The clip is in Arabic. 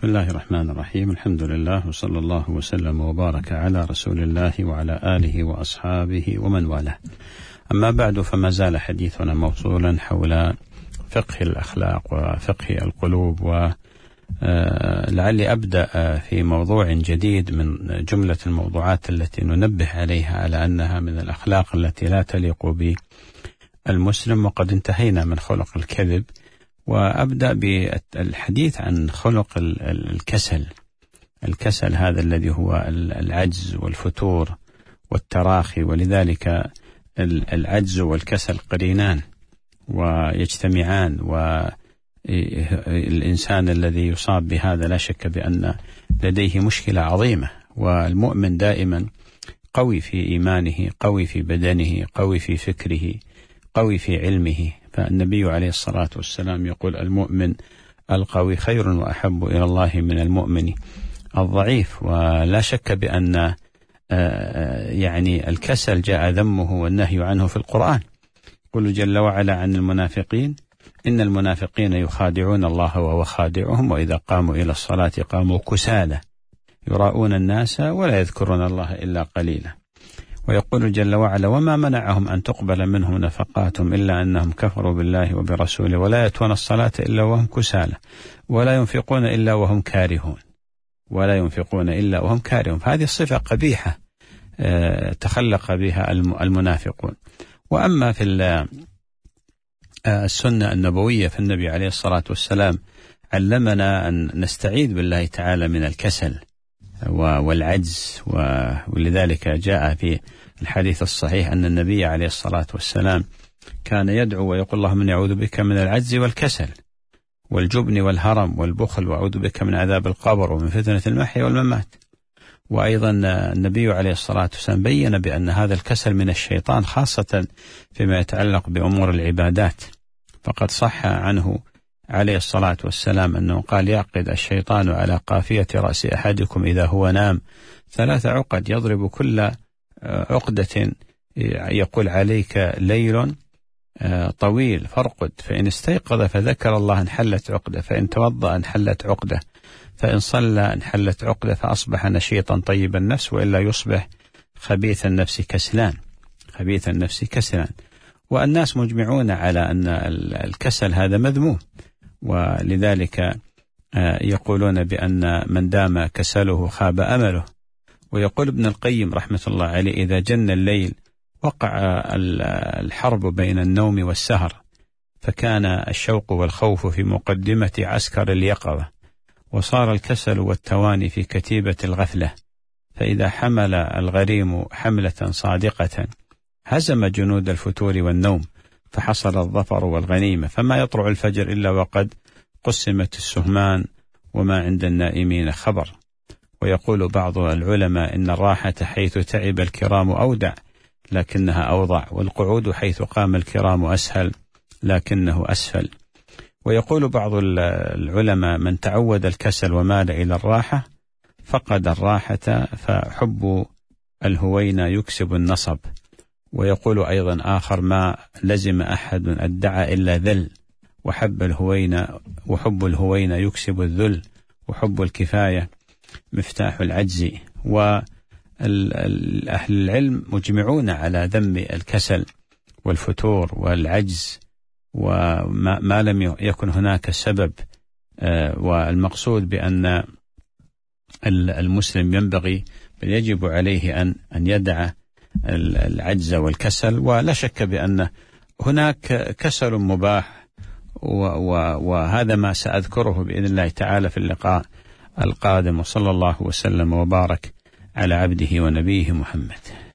بسم الله الرحمن الرحيم. الحمد لله وصلى الله وسلم وبارك على رسول الله وعلى آله وأصحابه ومن والاه. أما بعد، فما زال حديثنا موصولا حول فقه الأخلاق وفقه القلوب، ولعلي أبدأ في موضوع جديد من جملة الموضوعات التي ننبه عليها على أنها من الأخلاق التي لا تليق بالمسلم، وقد انتهينا من خلق الكذب، وأبدأ بالحديث عن خلق الكسل هذا الذي هو العجز والفتور والتراخي. ولذلك العجز والكسل قرينان ويجتمعان، والإنسان الذي يصاب بهذا لا شك بأن لديه مشكلة عظيمة. والمؤمن دائما قوي في إيمانه، قوي في بدنه، قوي في فكره، قوي في علمه. فالنبي عليه الصلاة والسلام يقول: المؤمن القوي خير وأحب إلى الله من المؤمن الضعيف. ولا شك بأن يعني الكسل جاء ذمه والنهي عنه في القرآن. يقول جل وعلا عن المنافقين: إن المنافقين يخادعون الله وهو خادعهم، وإذا قاموا إلى الصلاة قاموا كسالى يراءون الناس ولا يذكرون الله إلا قليلا. ويقول جل وعلا: وما منعهم أن تقبل منهم نفقاتهم إلا أنهم كفروا بالله وبرسوله ولا يأتون الصلاة إلا وهم كسالى ولا ينفقون إلا وهم كارهون. فهذه الصفة قبيحة تخلق بها المنافقون. وأما في السنة النبوية، فالنبي عليه الصلاة والسلام علمنا أن نستعيذ بالله تعالى من الكسل والعجز. ولذلك جاء في الحديث الصحيح أن النبي عليه الصلاة والسلام كان يدعو ويقول: اللهم إني أعوذ بك من العجز والكسل والجبن والهرم والبخل، وأعوذ بك من عذاب القبر ومن فتنة المحيا والممات. وأيضا النبي عليه الصلاة والسلام بين بأن هذا الكسل من الشيطان، خاصة فيما يتعلق بأمور العبادات. فقد صح عنه عليه الصلاة والسلام أنه قال: يعقد الشيطان على قافية رأس أحدكم إذا هو نام 3 عقد، يضرب كل عقدة يقول: عليك ليل طويل فارقد، فإن استيقظ فذكر الله انحلت عقدة، فإن توضأ انحلت عقدة، فإن صلى انحلت عقدة، فأصبح نشيطا طيب النفس، وإلا يصبح خبيث النفس كسلان. والناس مجمعون على أن الكسل هذا مذموم، ولذلك يقولون بأن من دام كسله خاب أمله. ويقول ابن القيم رحمة الله عليه: إذا جن الليل وقع الحرب بين النوم والسهر، فكان الشوق والخوف في مقدمة عسكر اليقظة، وصار الكسل والتواني في كتيبة الغفلة، فإذا حمل الغريم حملة صادقة هزم جنود الفتور والنوم، فحصل الظفر والغنيمة، فما يطلع الفجر إلا وقد قسمت السهمان، وما عند النائمين خبر. ويقول بعض العلماء: إن الراحة حيث تعب الكرام أودع لكنها أوضع، والقعود حيث قام الكرام أسهل لكنه أسفل. ويقول بعض العلماء: من تعود الكسل ومال إلى الراحة فقد الراحة، فحب الهوين يكسب النصب. ويقول أيضا آخر: ما لزم أحد ادعى إلا ذل، وحب الهوين يكسب الذل، وحب الكفاية مفتاح العجز. وأهل العلم مجمعون على ذم الكسل والفتور والعجز، وما لم يكن هناك سبب. والمقصود بأن المسلم ينبغي بل يجب عليه أن يدع العجز والكسل. ولا شك بأن هناك كسل مباح، وهذا ما سأذكره بإذن الله تعالى في اللقاء القادم. وصلى الله وسلم وبارك على عبده ونبيه محمد.